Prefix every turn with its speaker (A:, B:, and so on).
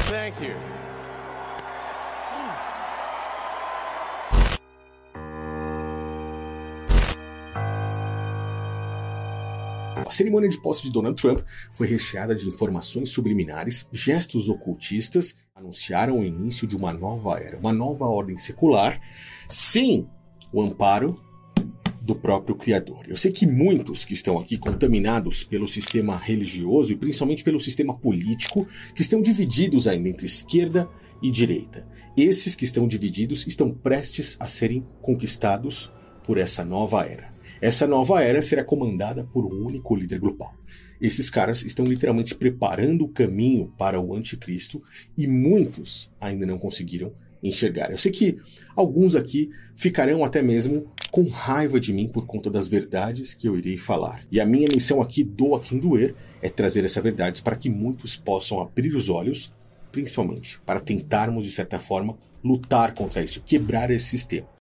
A: Thank you.
B: A cerimônia de posse de Donald Trump foi recheada de informações subliminares, gestos ocultistas, anunciaram o início de uma nova era, uma nova ordem secular, sem o amparo do próprio Criador. Eu sei que muitos que estão aqui contaminados pelo sistema religioso e principalmente pelo sistema político, que estão divididos ainda entre esquerda e direita. Esses que estão divididos estão prestes a serem conquistados por essa nova era. Essa nova era será comandada por um único líder global. Esses caras estão literalmente preparando o caminho para o anticristo e muitos ainda não conseguiram enxergar. Eu sei que alguns aqui ficarão até mesmo com raiva de mim por conta das verdades que eu irei falar. E a minha missão aqui, doa quem doer, é trazer essas verdades para que muitos possam abrir os olhos, principalmente para tentarmos, de certa forma, lutar contra isso, quebrar esse sistema.